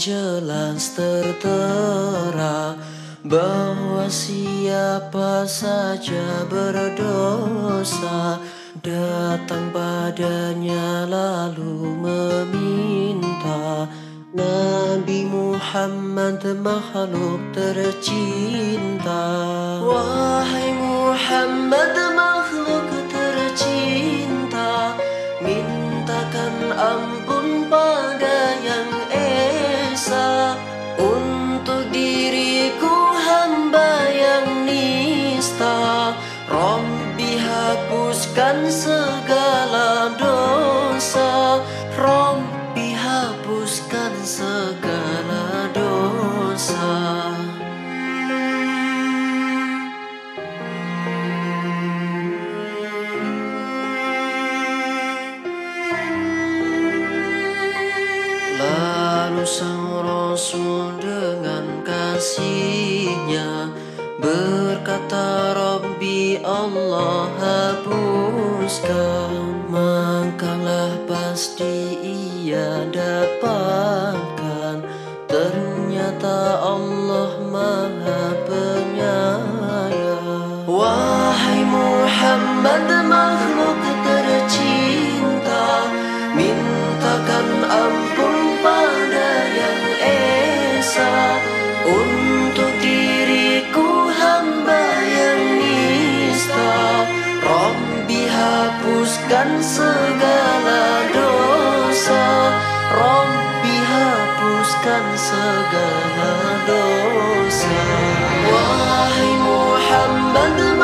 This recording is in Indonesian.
jelas tertera bahwa siapa saja berdosa datang padanya lalu meminta. Nabi Muhammad makhluk tercinta. Wahai Muhammad makhluk tercinta, mintakan ampun pada Yang Esa untuk diriku hamba yang nista. Rabbi hapuskan segala dosa, Rabbi hapuskan segala dosa. Lalu sang Rasul dengan kasihnya berkata, Rabbi Allah hapuskan, makalah pasti ia dapatkan. Ternyata Allah Maha Penyayang. Wahai Muhammad makhluk tercinta, mintakan ampun pada Yang Esa untuk diriku hamba yang nista. Rabbi hapuskan segala dosa, Rabbi hapuskan segala dosa. Wahai Muhammad